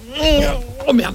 Oh merde.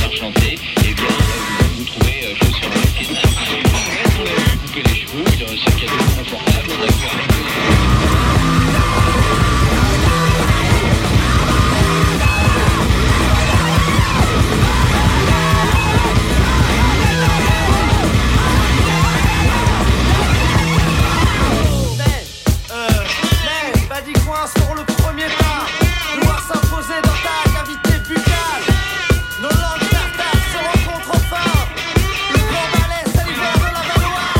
faire chanter, eh bien vous trouvez chaussures de fitness. On a pu couper les cheveux, il a un sac à dos confortable, on a pu sur le premier pas, vouloir s'imposer dans ta cavité buccale. Nos langues tartares se rencontrent enfin. Le grand balai salivaire de la Valoire.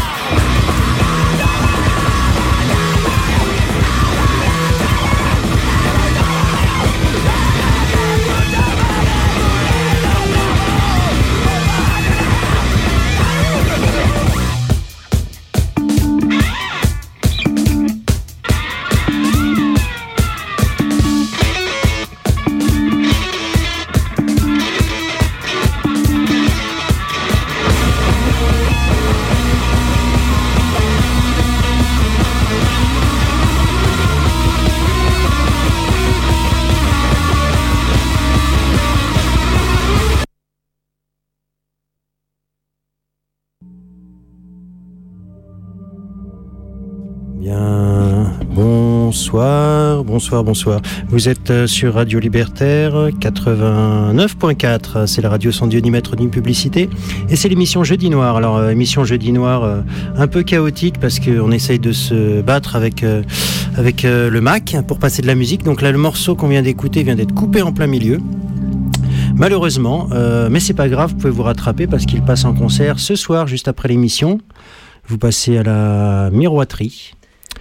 Bonsoir. Vous êtes sur Radio Libertaire 89.4. C'est la radio sans Dieu ni maître ni publicité. Et c'est l'émission Jeudi Noir. Alors, émission Jeudi Noir un peu chaotique parce qu'on essaye de se battre avec le Mac pour passer de la musique. Donc là, le morceau qu'on vient d'écouter vient d'être coupé en plein milieu. Malheureusement, mais c'est pas grave, vous pouvez vous rattraper parce qu'il passe en concert ce soir, juste après l'émission. Vous passez à la Miroiterie.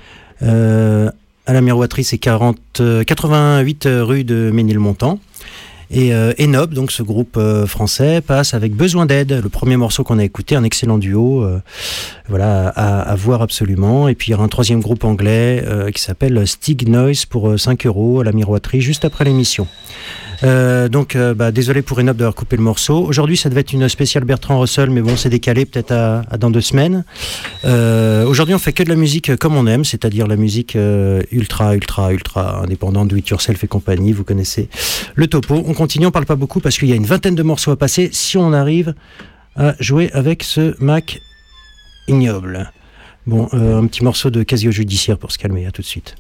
À la Miroiterie, c'est 88 rue de Ménilmontant. Et Enob, donc ce groupe français, passe avec Besoin d'aide, le premier morceau qu'on a écouté, un excellent duo, à voir absolument. Et puis il y aura un troisième groupe anglais qui s'appelle Stig Noise pour 5 € à la Miroiterie, juste après l'émission. Désolé pour Enob d'avoir coupé le morceau. Aujourd'hui, ça devait être une spéciale Bertrand Russell, mais bon, c'est décalé peut-être à dans 2 semaines. Aujourd'hui, on fait que de la musique comme on aime, c'est-à-dire la musique ultra indépendante, do it yourself et compagnie. Vous connaissez le topo. On continue, on parle pas beaucoup parce qu'il y a une vingtaine de morceaux à passer si on arrive à jouer avec ce Mac ignoble. Bon, un petit morceau de Casio Judiciaire pour se calmer. À tout de suite.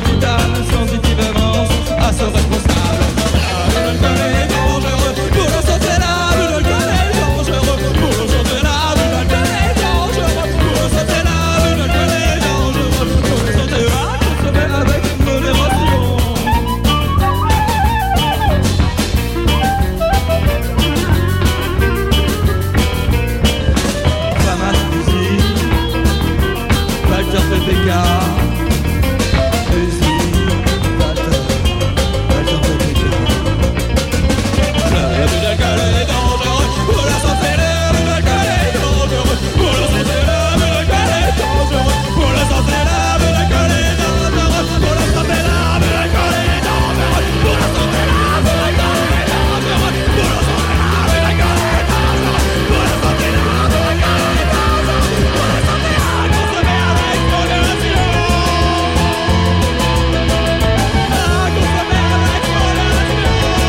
capitale, sensitivement à ce responsable. L'alcool est dangereux pour la santé, l'alcool est dangereux pour la santé, l'alcool est dangereux pour la santé, l'alcool est dangereux pour la santé, à consommer avec modération. Walter PPK, Walter PPK. L'abus d'alcool est dangereux pour la santé, l'abus d'alcool est dangereux pour la santé, l'abus d'alcool est dangereux pour la santé, l'abus d'alcool est dangereux pour la santé, l'abus d'alcool est dangereux pour la santé, l'abus d'alcool est dangereux pour la santé, l'abus d'alcool est dangereux pour la santé, l'abus d'alcool est dangereux pour la santé, à consommer avec modération. À consommer avec modération.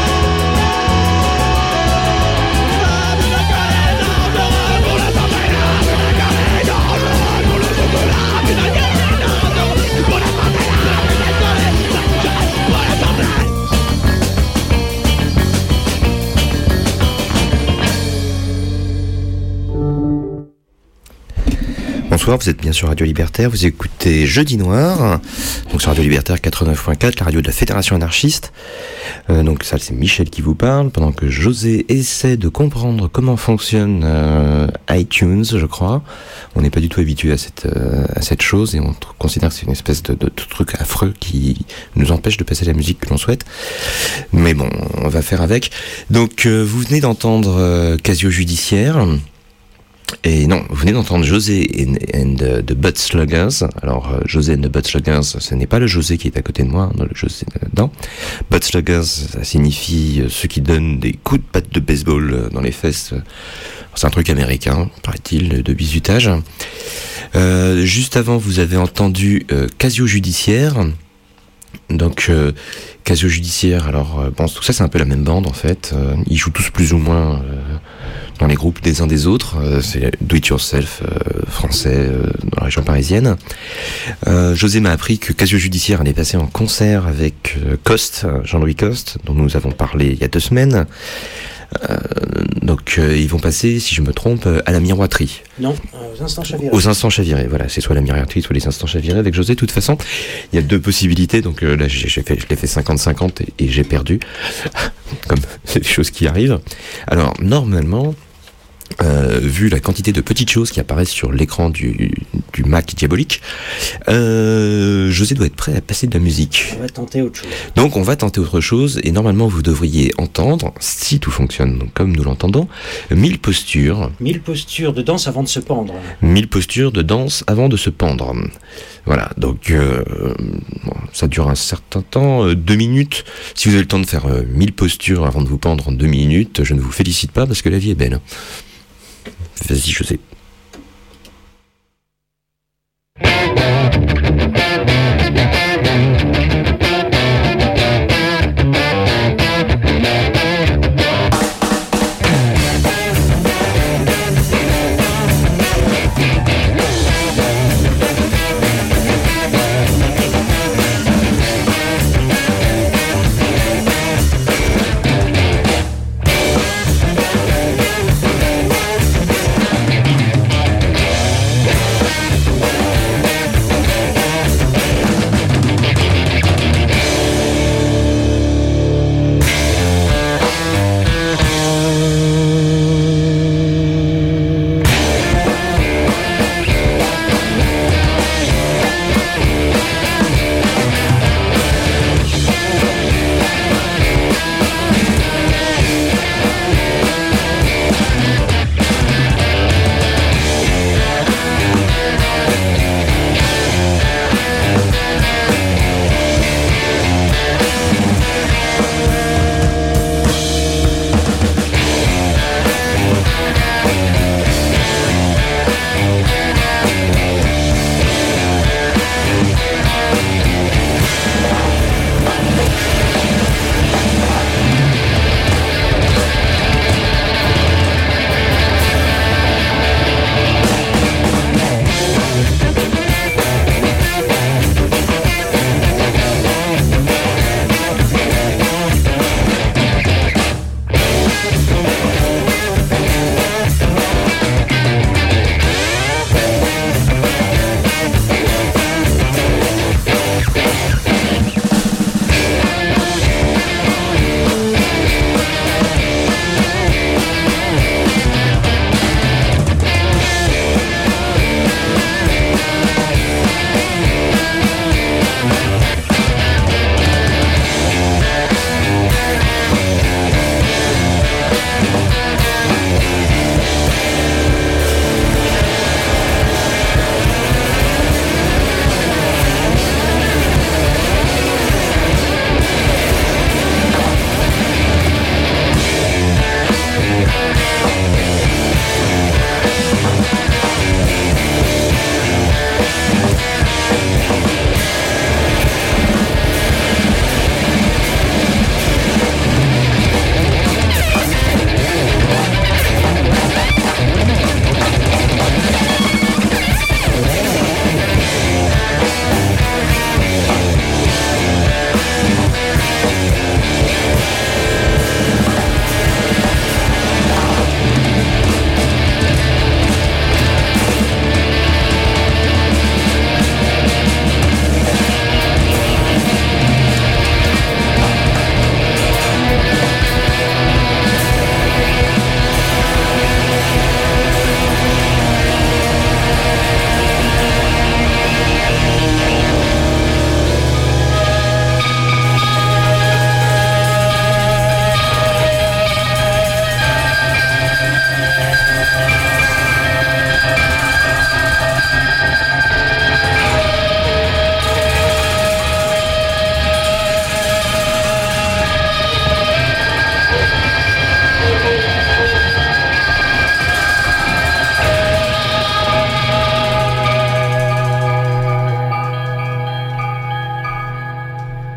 L'abus d'alcool est dangereux pour la santé, l'abus d'alcool est dangereux pour la santé, l'abus d'alcool est dangereux pour la santé, l'abus d'alcool est dangereux pour la santé. Bonsoir, vous êtes bien sur Radio Libertaire, vous écoutez Jeudi Noir, donc sur Radio Libertaire 89.4, la radio de la Fédération anarchiste. Donc ça, c'est Michel qui vous parle, pendant que José essaie de comprendre comment fonctionne iTunes, je crois. On n'est pas du tout habitué à cette chose et on considère que c'est une espèce de truc affreux qui nous empêche de passer la musique que l'on souhaite. Mais bon, on va faire avec. Donc vous venez d'entendre Casio Judiciaire. Et non, vous venez d'entendre José and the Butt Sluggers. Alors, José and the Butt Sluggers, ce n'est pas le José qui est à côté de moi, non, le José là-dedans. Butt Sluggers, ça signifie ceux qui donnent des coups de patte de baseball dans les fesses. C'est un truc américain, paraît-il, de bizutage. Juste avant, vous avez entendu Casio Judiciaire. Donc, Casio Judiciaire, alors, bon, tout ça, c'est un peu la même bande, en fait. Ils jouent tous plus ou moins dans les groupes des uns des autres. C'est Do It Yourself français dans la région parisienne. José m'a appris que Casio Judiciaire allait passer en concert avec Coste, Jean-Louis Coste, dont nous avons parlé il y a 2 semaines. Donc ils vont passer, si je me trompe, à la Miroiterie. Non, aux Instants Chavirés. Aux Instants Chavirés, voilà, c'est soit la Miroiterie, soit les Instants Chavirés avec José. De toute façon, il y a 2 possibilités, donc là je l'ai fait 50-50 et j'ai perdu, comme c'est des choses qui arrivent. Alors normalement, vu la quantité de petites choses qui apparaissent sur l'écran du Mac diabolique, José doit être prêt à passer de la musique. On va tenter autre chose. Donc on va tenter autre chose, et normalement vous devriez entendre, si tout fonctionne donc comme nous l'entendons, 1000 postures. 1000 postures de danse avant de se pendre. 1000 postures de danse avant de se pendre. Voilà, donc bon, ça dure un certain temps, 2 minutes. Si vous avez le temps de faire 1000 postures avant de vous pendre en 2 minutes, je ne vous félicite pas parce que la vie est belle. Vas-y, José.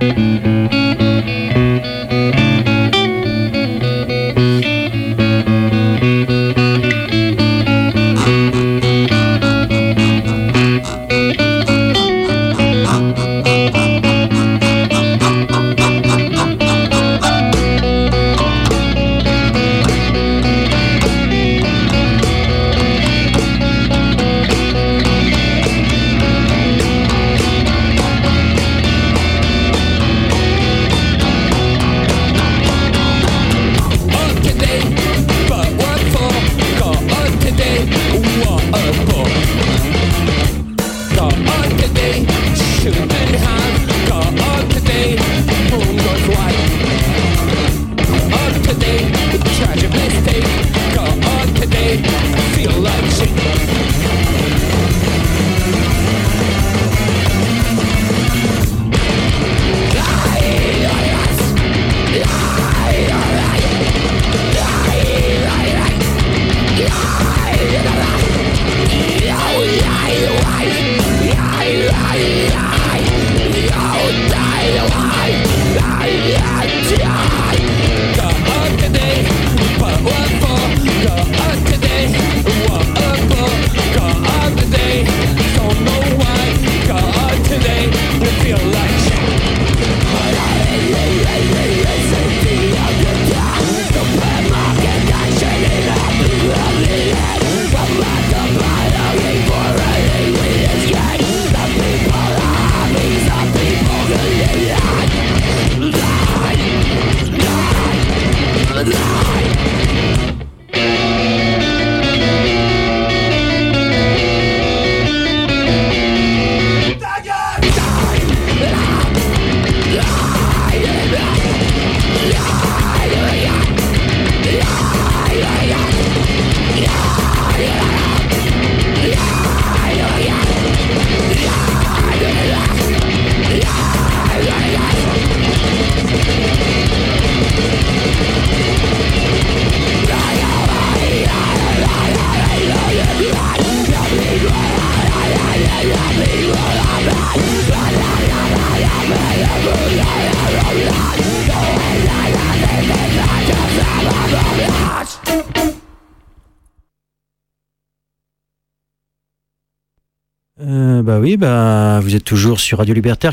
Vous êtes toujours sur Radio Libertaire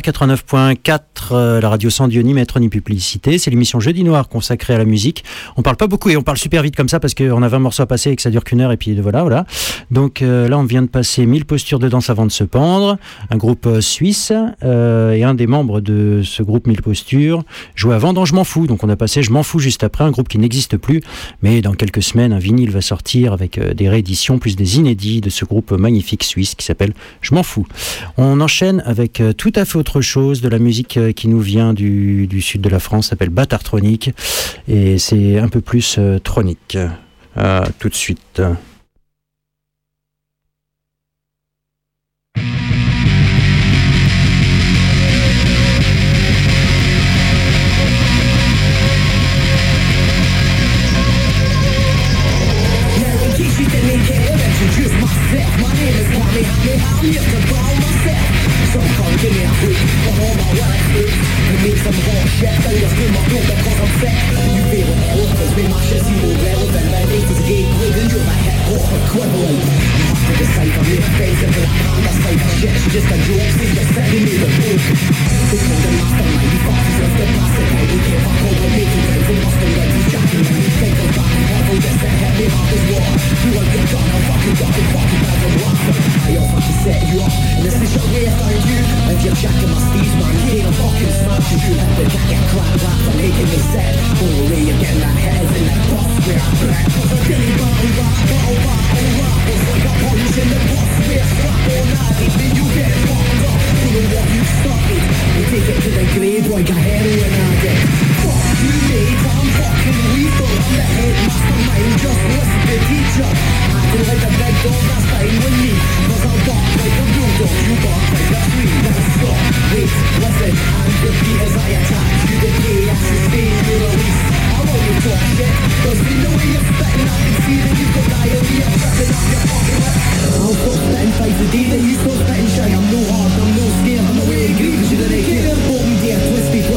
89.4, la radio sans Dieu ni maître ni publicité. C'est l'émission Jeudi Noir consacrée à la musique. On parle pas beaucoup et on parle super vite comme ça parce qu'on a 20 morceaux à passer et que ça dure qu'une heure et puis voilà. Donc là, on vient de passer 1000 postures de danse avant de se pendre, un groupe suisse et un des membres de ce groupe 1000 postures jouait avant dans Je m'en fous. Donc on a passé Je m'en fous juste après, un groupe qui n'existe plus, mais dans quelques semaines, un vinyle va sortir avec des rééditions plus des inédits de ce groupe magnifique suisse qui s'appelle Je m'en fous. On enchaîne avec tout à fait autre chose, de la musique qui nous vient du sud de la France, s'appelle Batartronic, et c'est un peu plus tronique. Tout de suite. I'm no hard, I'm no scared, I'm no way green, you know they care. Boom, yeah, twist it.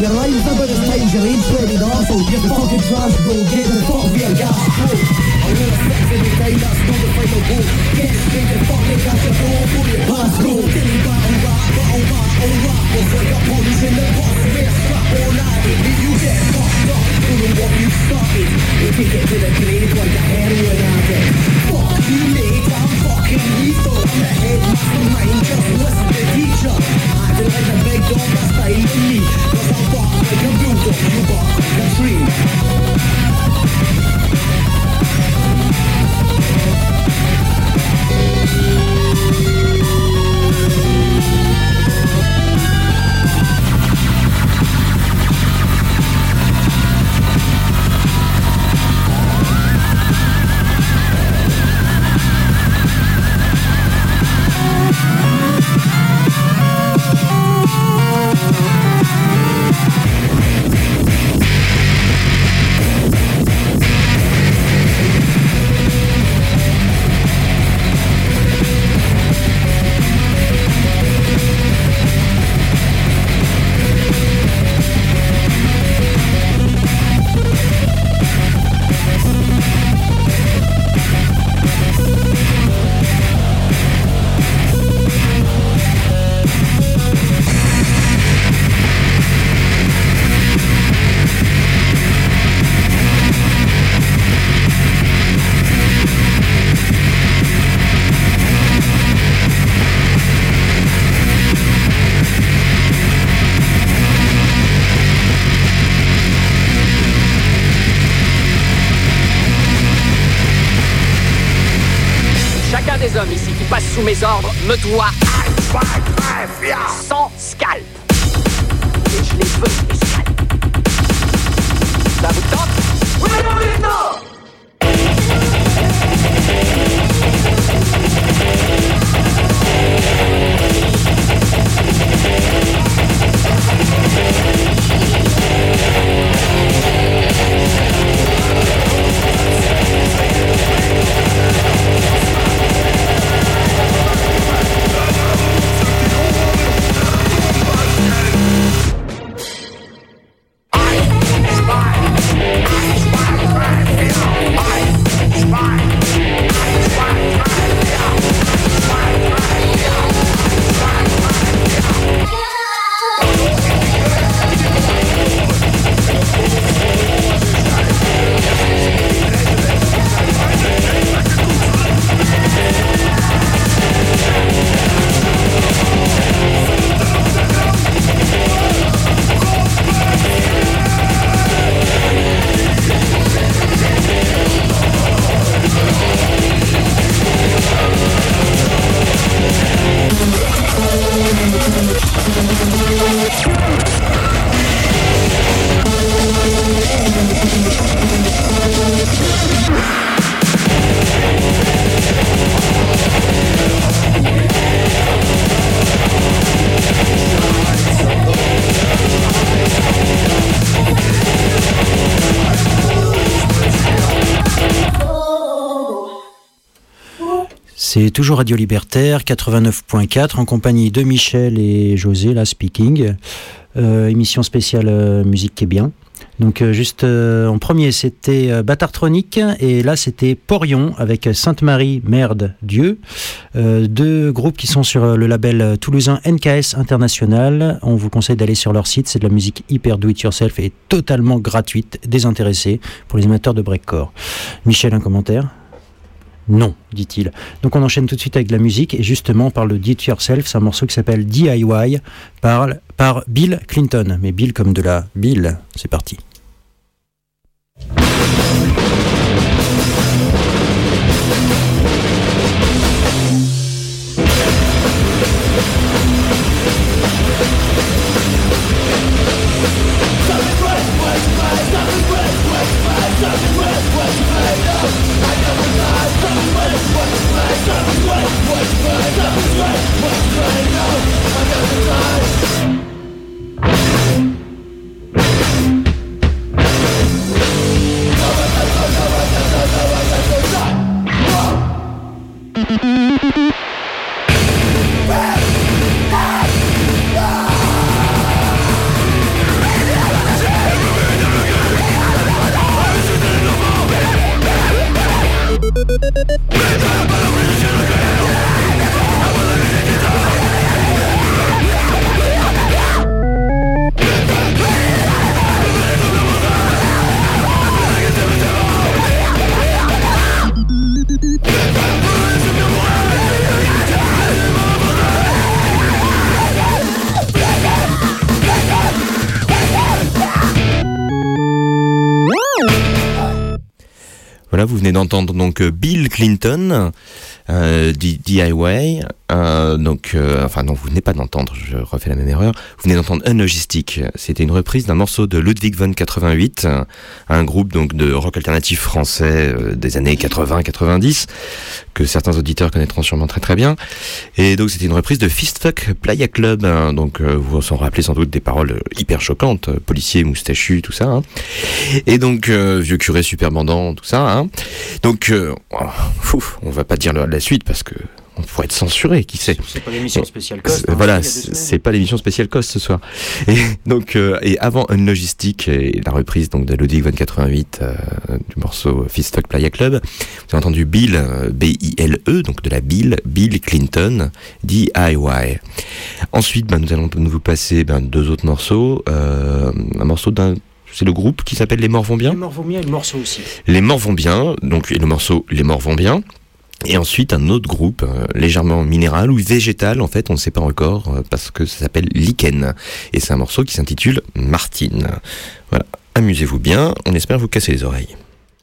Your life's a bit of stage, you're pretty awful. You're fucking trash, bro, get the fuck with your gas, bro. I'm gonna fix every time, that's not the final goal. Get straight to fucking gas, you're going for your pass, bro. Dilly battle rap, we'll break up police in the box, we're strap all night. If you get fucked up, don't know what you started. You take it to the grave like a heroin addict. Fuck you, mate, I'm fucking lethal. I'm the headmastermind, just listen to teacher. Acting like a big dog, that's not even me. Cause I'm bark like a bulldog, you bark like a tree. Sous mes ordres, me doit sans scalp. Et je les veux, les scalps. Ça vous tente? Oui, non. C'est toujours Radio Libertaire 89.4 en compagnie de Michel et José, là, speaking. Émission spéciale musique qui est bien. Donc juste en premier c'était Bâtartronique et là c'était Porion avec Sainte-Marie, Merde, Dieu. Deux groupes qui sont sur le label toulousain NKS International. On vous conseille d'aller sur leur site, c'est de la musique hyper do it yourself et totalement gratuite, désintéressée pour les amateurs de breakcore. Michel, un commentaire ? Non, dit-il. Donc on enchaîne tout de suite avec de la musique et justement on parle de Do It Yourself, c'est un morceau qui s'appelle DIY par Bill Clinton. Mais Bill comme de la Bill, c'est parti. I'm Voilà, vous venez d'entendre donc Bill Clinton, DIY. Non, vous venez pas d'entendre, je refais la même erreur. Vous venez d'entendre Unlogistic. C'était une reprise d'un morceau de Ludwig von 88, un groupe donc de rock alternatif français des années 80-90, que certains auditeurs connaîtront sûrement très très bien. Et donc c'était une reprise de Fistfuck Playa Club. Donc vous vous en rappelez sans doute des paroles hyper choquantes, policier moustachu, tout ça. Et donc vieux curé super bandant, tout ça. Donc on va pas dire la suite parce que on pourrait être censuré, qui sait. C'est pas l'émission spéciale Cost. Voilà, c'est pas l'émission spéciale Cost ce soir. Et donc, et avant Unlogistic et la reprise donc de Ludwig von 88 du morceau Fistfuck Playa Club, vous avez entendu Bill, B-I-L-E, donc de la Bill Clinton, DIY. Ensuite, nous allons vous passer deux autres morceaux. Un morceau c'est le groupe qui s'appelle Les Morts Vont Bien. Les Morts Vont Bien et le morceau aussi. Les Morts Vont Bien, donc et le morceau Les Morts Vont Bien. Et ensuite un autre groupe légèrement minéral ou végétal en fait, on ne sait pas encore parce que ça s'appelle Lichen et c'est un morceau qui s'intitule Martine. Voilà, amusez-vous bien, on espère vous casser les oreilles.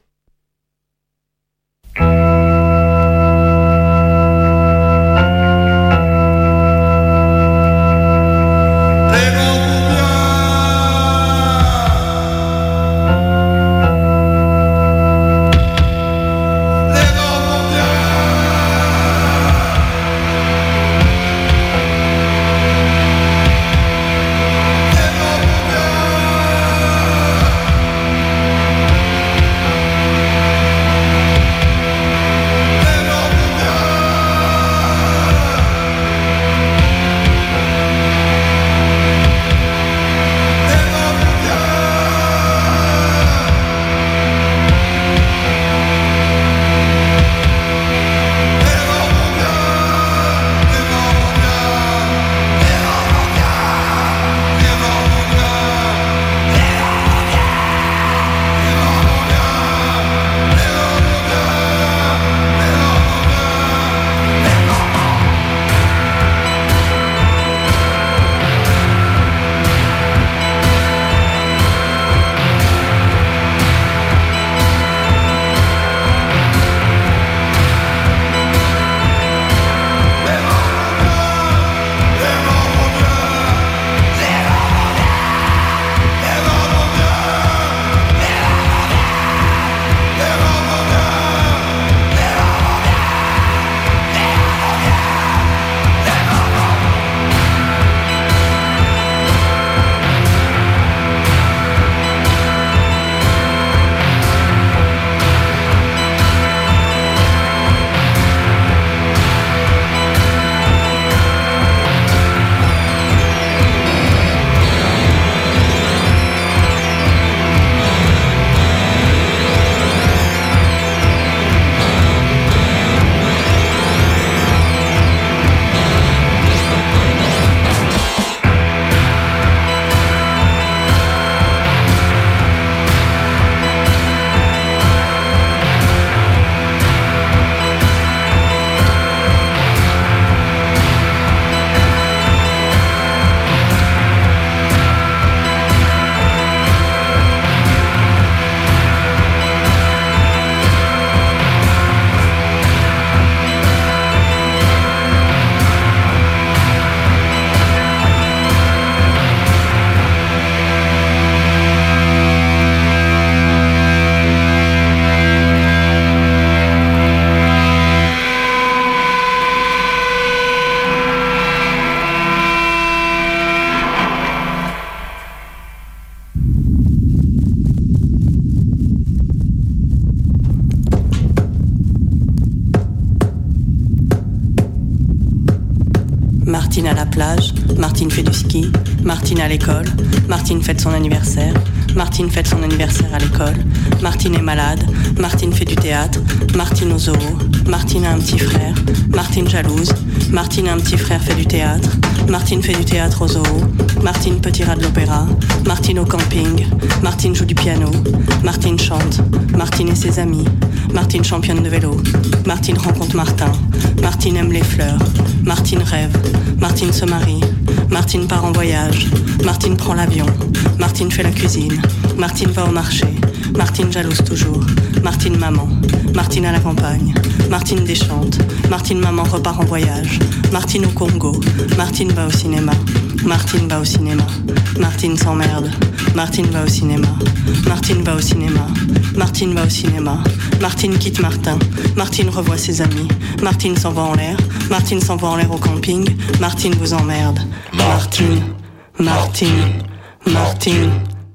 Martine à la plage, Martine fait du ski, Martine à l'école, Martine fête son anniversaire, Martine fête son anniversaire à l'école, Martine est malade, Martine fait du théâtre, Martine au zoo, Martine a un petit frère, Martine jalouse, Martine a un petit frère fait du théâtre, Martine fait du théâtre au zoo, Martine petit rat de l'opéra, Martine au camping, Martine joue du piano, Martine chante, Martine et ses amis, Martine championne de vélo, Martine rencontre Martin, Martine aime les fleurs, Martine rêve, Martine se marie, Martine part en voyage, Martine prend l'avion, Martine fait la cuisine, Martine va au marché. Martine jalouse toujours. Martine maman. Martine à la campagne. Martine déchante. Martine maman repart en voyage. Martine au Congo. Martine va au cinéma. Martine va au cinéma. Martine s'emmerde. Martine va au cinéma. Martine va au cinéma. Martine va au cinéma. Martine quitte Martin. Martine revoit ses amis. Martine s'en va en l'air. Martine s'en va en l'air au camping. Martine vous emmerde. Martine. Martine. Martine.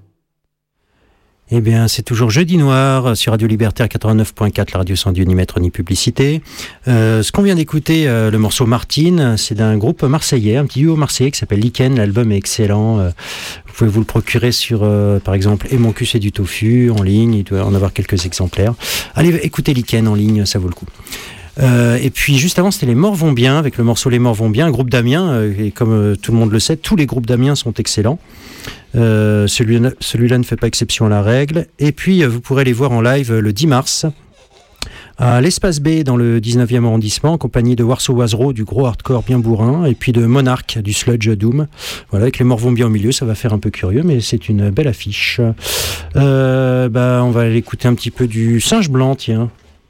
Eh bien, c'est toujours Jeudi Noir sur Radio Libertaire 89.4, la radio sans Dieu ni maître ni publicité. Ce qu'on vient d'écouter, le morceau Martine, c'est d'un groupe marseillais, un petit duo marseillais qui s'appelle Lichen. L'album est excellent. Vous pouvez vous le procurer sur, par exemple, Et mon cul c'est du tofu en ligne. Il doit en avoir quelques exemplaires. Allez, écoutez Lichen en ligne, ça vaut le coup. Et puis juste avant, c'était Les Morts vont bien, avec le morceau Les Morts vont bien, un groupe d'Amiens, et comme tout le monde le sait, tous les groupes d'Amiens sont excellents. Celui-là ne fait pas exception à la règle. Et puis vous pourrez les voir en live le 10 mars à l'Espace B dans le 19e arrondissement, en compagnie de Warsaw Wazro, du gros hardcore bien bourrin, et puis de Monarch, du sludge doom. Voilà, avec Les Morts vont bien au milieu, ça va faire un peu curieux, mais c'est une belle affiche. On va aller écouter un petit peu du Singe Blanc, tiens.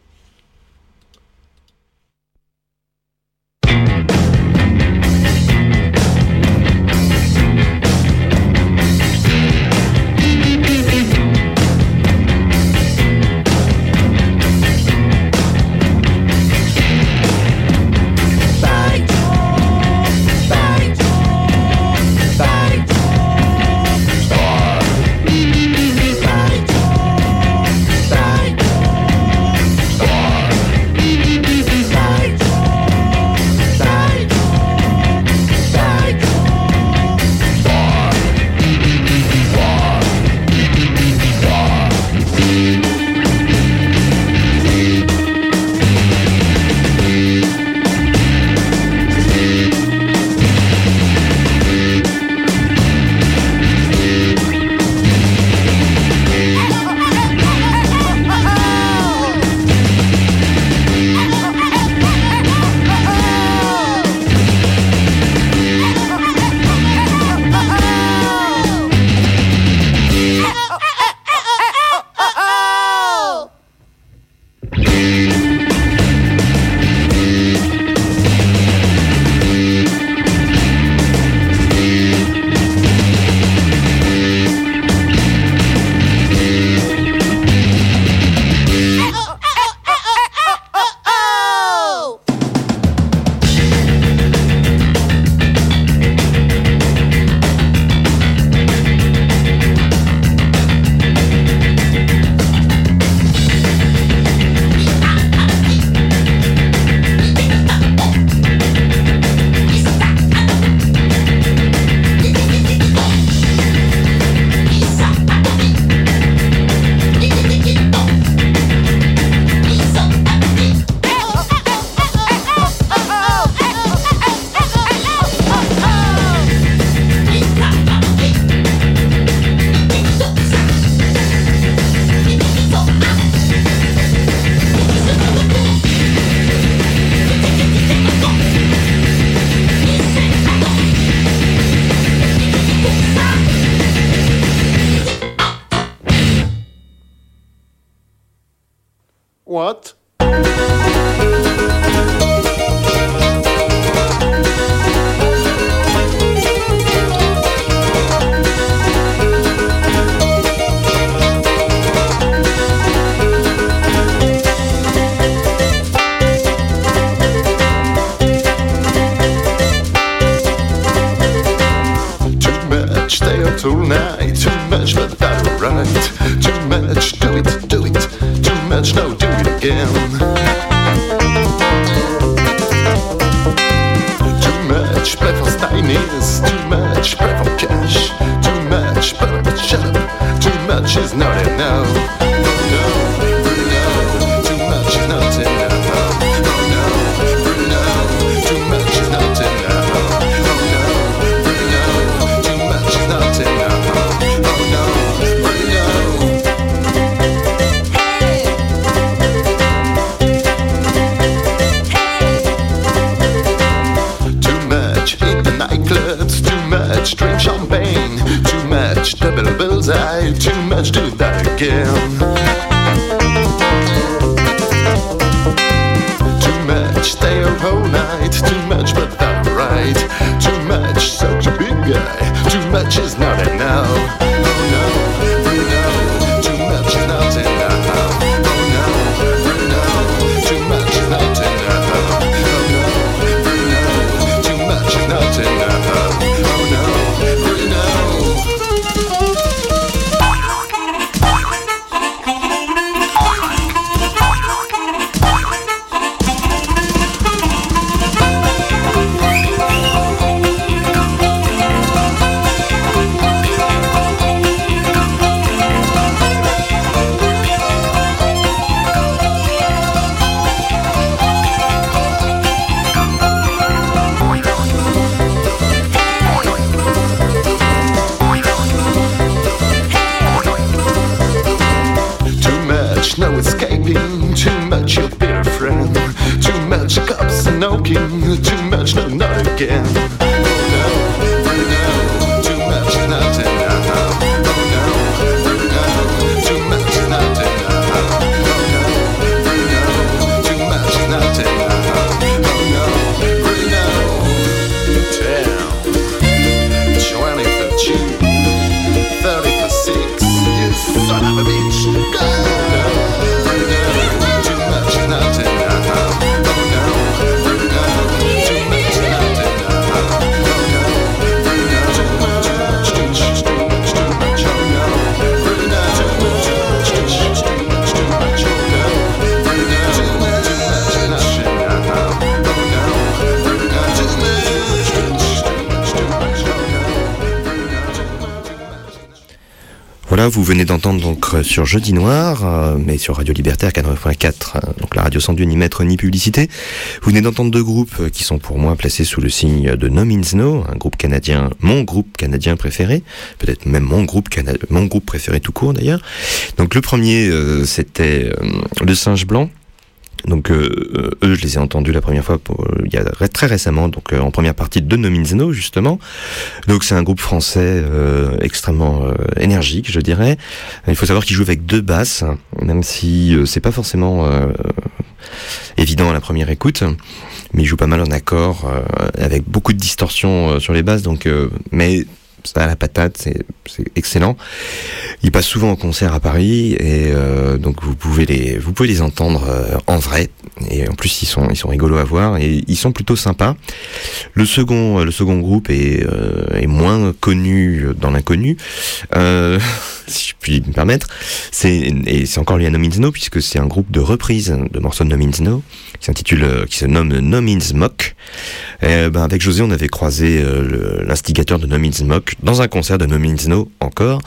What? Stay up till night, too much but that's right. Too much, do it, too much, no, do it again. Too much, play for stylies, too much, play for cash. Too much, but shut up, too much is not enough. Oh no, Bruno, too much is not enough. Oh no, Bruno, too much is not enough. Drink champagne, too much double bill. was I? Too much, do that again. Too much, stay up all night. Too much, but that's right. Too much, such a big guy. Too much is not enough. Oh no, no. Too much is not enough. Oh no, no. Too much is not enough. Oh no, no. Too much is not enough. Oh no, no. No escaping, too much you'll be a friend. Too much cops and knocking, too much no not again. Oh no, no, too much not enough. Oh no, no, too much not enough. Oh no, no, too much not enough. Oh no, no. 10, 20 for 2, 30 for 6. You son of a bitch, go! Voilà, vous venez d'entendre donc sur Jeudi Noir, mais sur Radio Libertaire 89.4, donc la radio sans Dieu ni maître ni publicité. Vous venez d'entendre deux groupes qui sont pour moi placés sous le signe de No Means No, un groupe canadien, mon groupe canadien préféré, peut-être même mon groupe préféré tout court d'ailleurs. Donc le premier, c'était Le Singe Blanc. Donc eux, je les ai entendus la première fois il y a très récemment, donc en première partie de No Means No justement. Donc c'est un groupe français extrêmement énergique, je dirais. Il faut savoir qu'ils jouent avec deux basses, même si c'est pas forcément évident à la première écoute, mais ils jouent pas mal en accord, avec beaucoup de distorsion sur les basses. Donc mais ça a la patate, c'est excellent. Ils passent souvent en concert à Paris et donc vous pouvez les entendre en vrai, et en plus ils sont rigolos à voir et ils sont plutôt sympas. Le second groupe est moins connu dans l'inconnu, si je puis me permettre. C'est encore lié à No Means No, puisque c'est un groupe de reprises de morceaux de No Means No qui se nomme No Means Mock. Avec José, on avait croisé l'instigateur de No Means Mock dans un concert de No Means No encore.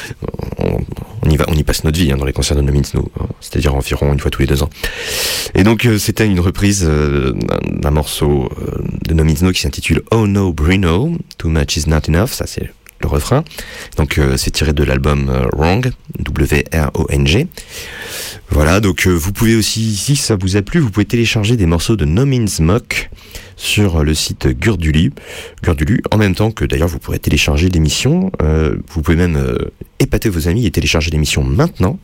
On y passe notre vie dans les concerts de No Means No, c'est-à-dire environ une fois tous les 2 ans. Et donc c'était une reprise d'un morceau de No Means No qui s'intitule Oh No Bruno, Too Much Is Not Enough, ça c'est le refrain. Donc c'est tiré de l'album Wrong, W-R-O-N-G. Voilà, donc vous pouvez aussi, si ça vous a plu, vous pouvez télécharger des morceaux de No Means Mock sur le site Gurdulu, en même temps que d'ailleurs vous pourrez télécharger l'émission. Vous pouvez même épater vos amis et télécharger l'émission maintenant.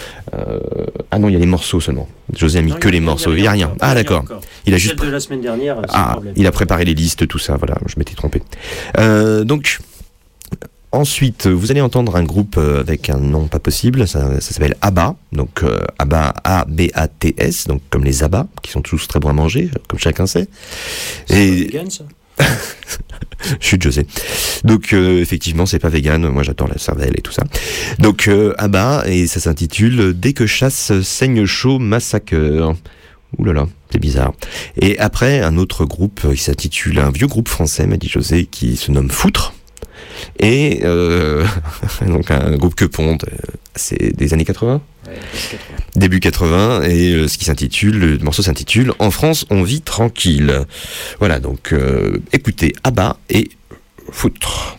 Ah non, il y a les morceaux seulement. José a mis que les morceaux, il n'y a rien. Ah d'accord. Il a juste de la semaine dernière. Il a préparé les listes, tout ça. Voilà, je m'étais trompé. Donc ensuite, vous allez entendre un groupe avec un nom pas possible, ça s'appelle ABBA, donc ABBA, A-B-A-T-S, donc comme les abats, qui sont tous très bons à manger, comme chacun sait. C'est pas vegan, ça? Chut, je sais. Donc effectivement, c'est pas vegan, moi j'adore la cervelle et tout ça. Donc ABBA, et ça s'intitule Dès que chasse saigne chaud massacre. Ouh là là, c'est bizarre. Et après, un autre groupe qui s'intitule, un vieux groupe français, m'a dit José, qui se nomme Foutre. Et donc un groupe que ponte, c'est des années 80, début 80, et le morceau s'intitule En France on vit tranquille. Voilà, donc écoutez ABBA et Foutre.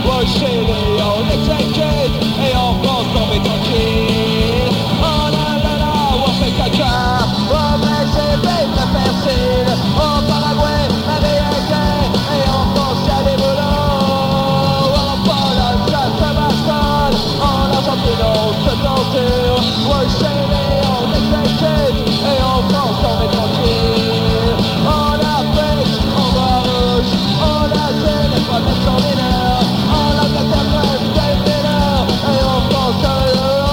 Ouais, chez les on exécute et on pense tomber tranquille. Oh là là là, on fait caca. Oh mais c'est vite la percile. Au Paraguay, Amérique, et on pense à des boulots. En Pologne, ça se bastonne. En Argentine, on se torture. Ouais, chez les on exécute et on pense tomber tranquille. En Afrique, on voit rouge. En Asie, les femmes extraordinaires. En Angleterre, c'est mineur. Et on pense à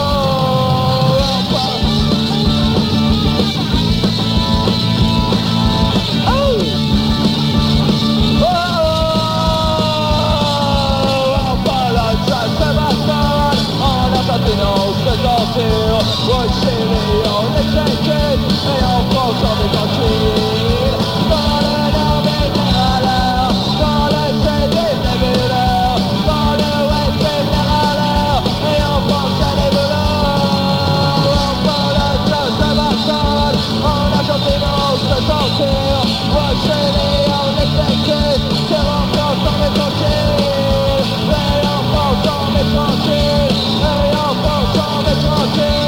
ouais, chérie, on exécute et on pense en est tranquille. Dans le nord des Néraleurs, dans le sud des Nébuleurs, dans le ouest des Néraleurs, et on pense à des voleurs. En Pologne, ça se bastonne, en Argentine, on se torture. Ouais, chérie, on exécute, car on pense en est tranquille. Et on pense en est tranquille, et on pense en est tranquille.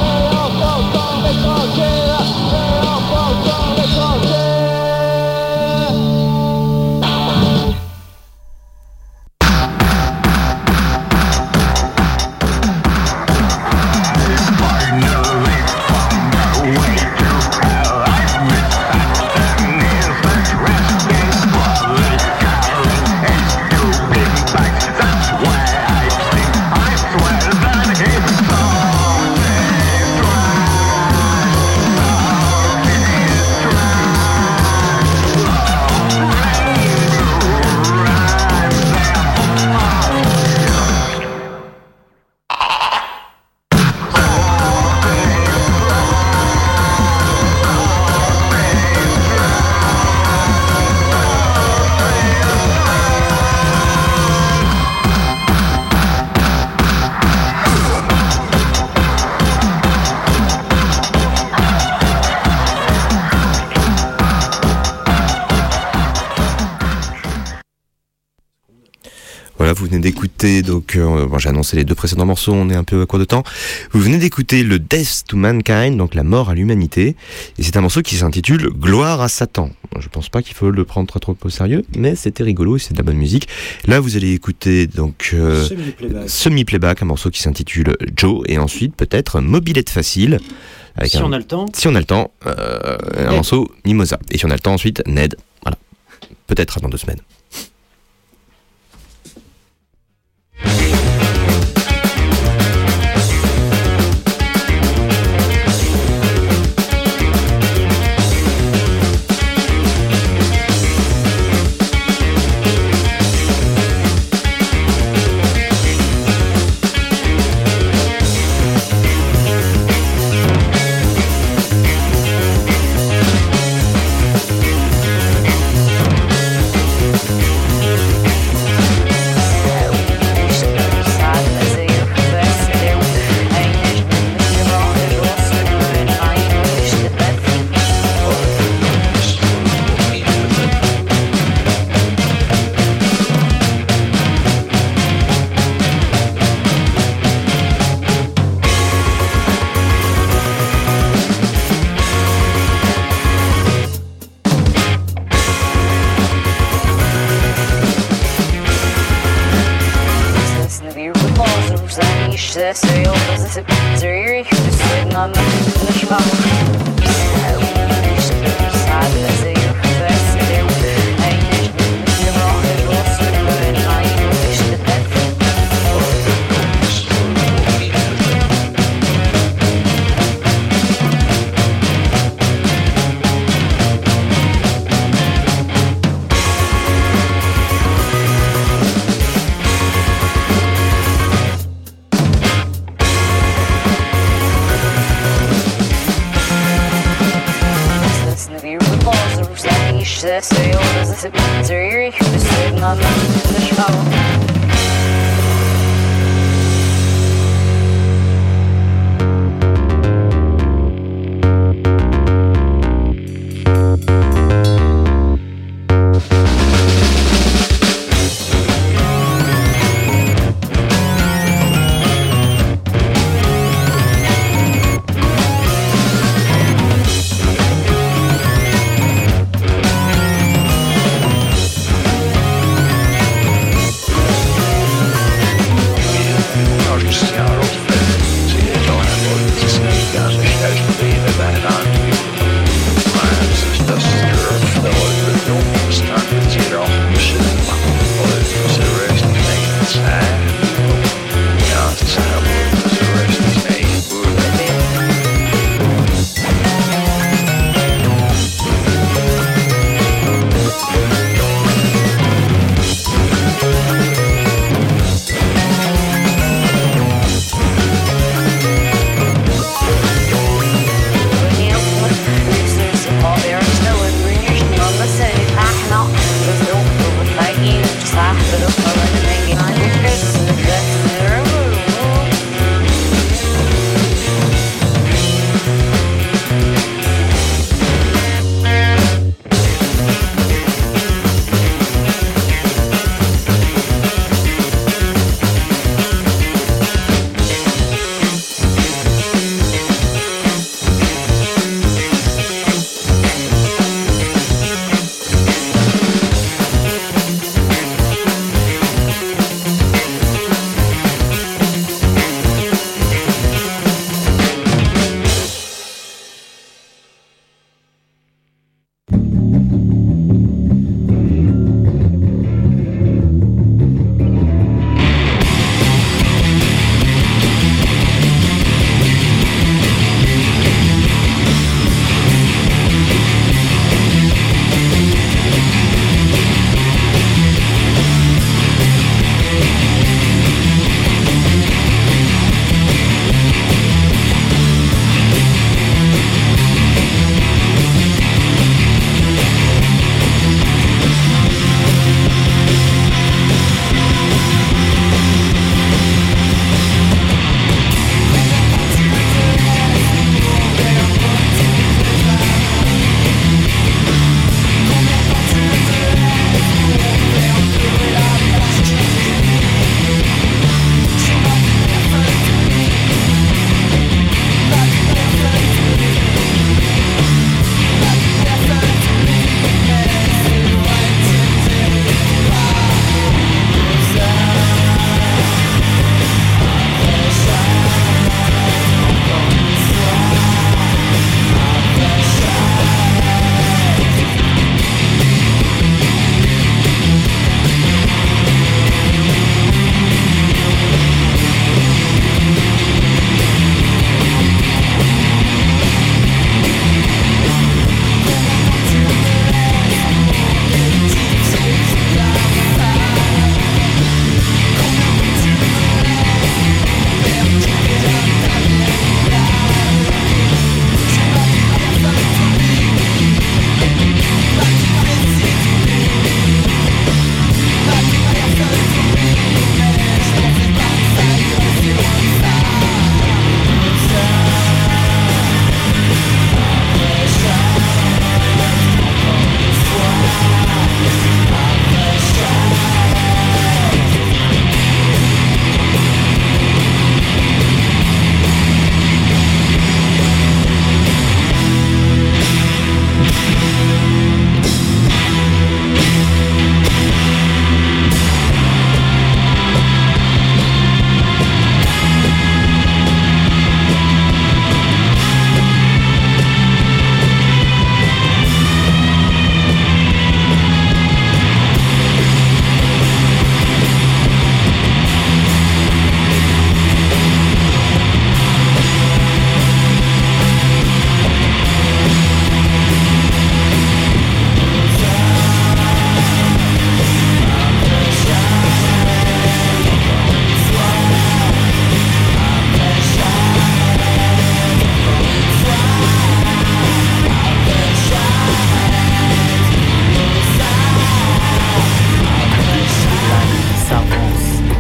Vous venez d'écouter, donc j'ai annoncé les deux précédents morceaux, on est un peu à court de temps. Vous venez d'écouter le Death to Mankind, donc la mort à l'humanité, et c'est un morceau qui s'intitule Gloire à Satan. Je pense pas qu'il faut le prendre trop au sérieux, mais c'était rigolo et c'est de la bonne musique. Là vous allez écouter donc Semi-Playback, un morceau qui s'intitule Joe, et ensuite peut-être Mobilette Facile. Avec on a le temps. Si on a le temps, un morceau Mimosa. Et si on a le temps ensuite, Ned. Voilà. Peut-être dans 2 semaines.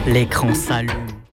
l'écran s'allume.